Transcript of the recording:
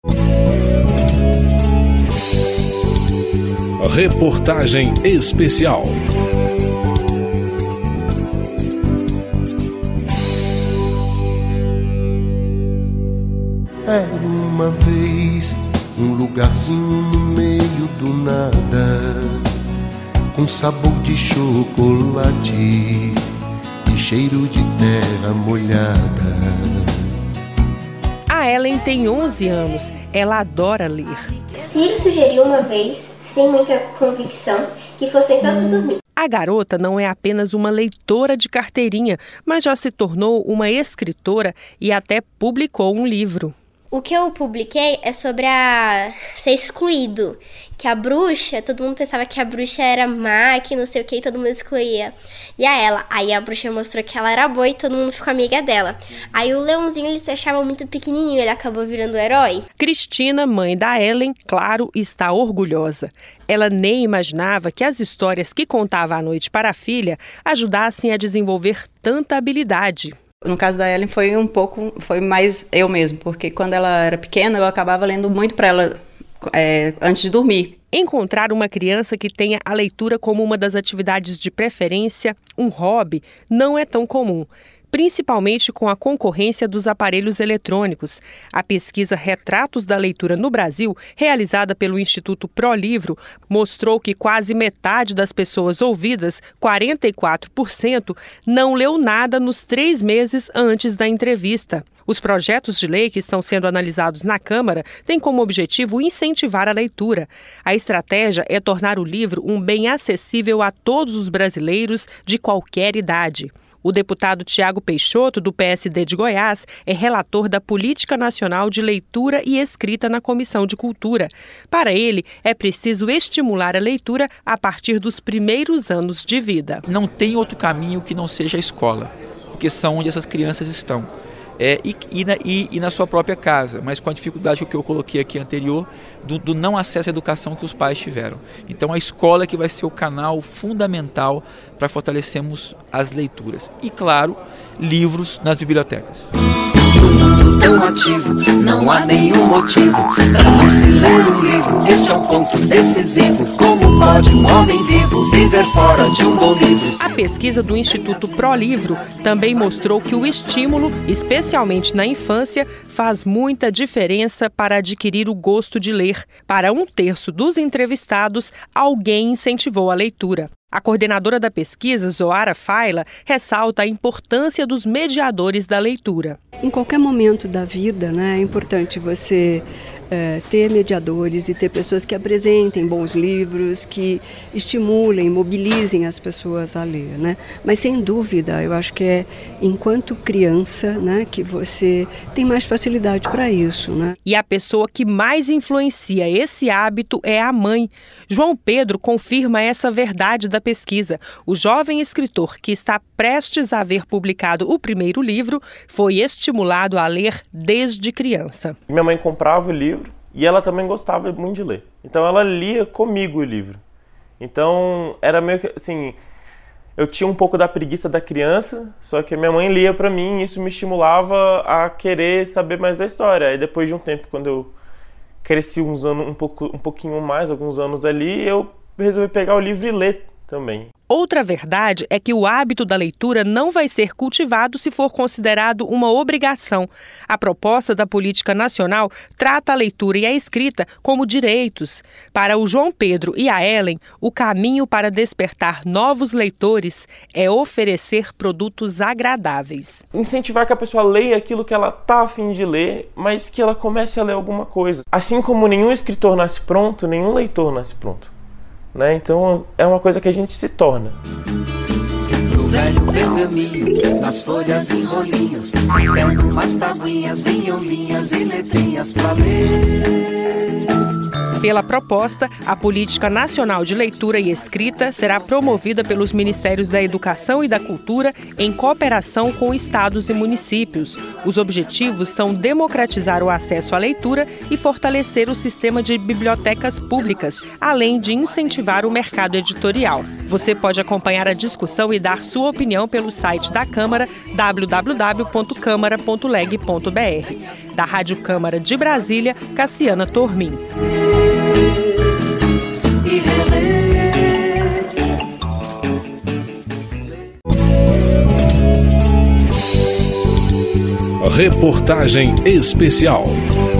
Reportagem especial. Era uma vez um lugarzinho no meio do nada, com sabor de chocolate e cheiro de terra molhada. A Ellen tem 11 anos. Ela adora ler. Ciro sugeriu uma vez, sem muita convicção, que fossem todos dormir. A garota não é apenas uma leitora de carteirinha, mas já se tornou uma escritora e até publicou um livro. O que eu publiquei é sobre ser excluído, que a bruxa, todo mundo pensava que a bruxa era má, que não sei o que, e todo mundo excluía. Aí a bruxa mostrou que ela era boa e todo mundo ficou amiga dela. Aí o leãozinho, ele se achava muito pequenininho, ele acabou virando o herói. Cristina, mãe da Ellen, claro, está orgulhosa. Ela nem imaginava que as histórias que contava à noite para a filha ajudassem a desenvolver tanta habilidade. No caso da Ellen foi mais eu mesmo, porque quando ela era pequena eu acabava lendo muito para ela antes de dormir. Encontrar uma criança que tenha a leitura como uma das atividades de preferência, um hobby, não é tão comum, principalmente com a concorrência dos aparelhos eletrônicos. A pesquisa Retratos da Leitura no Brasil, realizada pelo Instituto ProLivro, mostrou que quase metade das pessoas ouvidas, 44%, não leu nada nos 3 meses antes da entrevista. Os projetos de lei que estão sendo analisados na Câmara têm como objetivo incentivar a leitura. A estratégia é tornar o livro um bem acessível a todos os brasileiros de qualquer idade. O deputado Tiago Peixoto, do PSD de Goiás, é relator da Política Nacional de Leitura e Escrita na Comissão de Cultura. Para ele, é preciso estimular a leitura a partir dos primeiros anos de vida. Não tem outro caminho que não seja a escola, porque são onde essas crianças estão. E na sua própria casa, mas com a dificuldade que eu coloquei aqui anterior, do não acesso à educação que os pais tiveram. Então a escola é que vai ser o canal fundamental para fortalecermos as leituras. E claro, livros nas bibliotecas. Tão ativo, não há nenhum motivo para não se ler um livro. Este é um ponto decisivo. Como pode um homem vivo viver fora de um bom livro? A pesquisa do Instituto ProLivro também mostrou que o estímulo, especialmente na infância, faz muita diferença para adquirir o gosto de ler. Para 1/3 dos entrevistados, alguém incentivou a leitura. A coordenadora da pesquisa, Zoara Faila, ressalta a importância dos mediadores da leitura. Em qualquer momento da vida, é importante você ter mediadores e ter pessoas que apresentem bons livros, que estimulem, mobilizem as pessoas a ler, Mas sem dúvida, eu acho que é enquanto criança, que você tem mais facilidade para isso, E a pessoa que mais influencia esse hábito é a mãe. João Pedro confirma essa verdade da pesquisa. O jovem escritor que está prestes a ver publicado o primeiro livro foi estimulado a ler desde criança. Minha mãe comprava o livro e ela também gostava muito de ler. Então ela lia comigo o livro. Então era meio que assim, eu tinha um pouco da preguiça da criança, só que a minha mãe lia para mim e isso me estimulava a querer saber mais da história. Aí depois de um tempo, quando eu cresci uns anos, um pouquinho mais, alguns anos ali, eu resolvi pegar o livro e ler também. Outra verdade é que o hábito da leitura não vai ser cultivado se for considerado uma obrigação. A proposta da Política Nacional trata a leitura e a escrita como direitos. Para o João Pedro e a Ellen, o caminho para despertar novos leitores é oferecer produtos agradáveis. Incentivar que a pessoa leia aquilo que ela está a fim de ler, mas que ela comece a ler alguma coisa. Assim como nenhum escritor nasce pronto, nenhum leitor nasce pronto. Então é uma coisa que a gente se torna. No velho pergaminho, nas folhas em rolinhos, pego umas tabuinhas, vinham linhas e letrinhas pra ler. Pela proposta, a Política Nacional de Leitura e Escrita será promovida pelos Ministérios da Educação e da Cultura em cooperação com estados e municípios. Os objetivos são democratizar o acesso à leitura e fortalecer o sistema de bibliotecas públicas, além de incentivar o mercado editorial. Você pode acompanhar a discussão e dar sua opinião pelo site da Câmara, www.câmara.leg.br. Da Rádio Câmara de Brasília, Cassiana Tormin. Reportagem especial.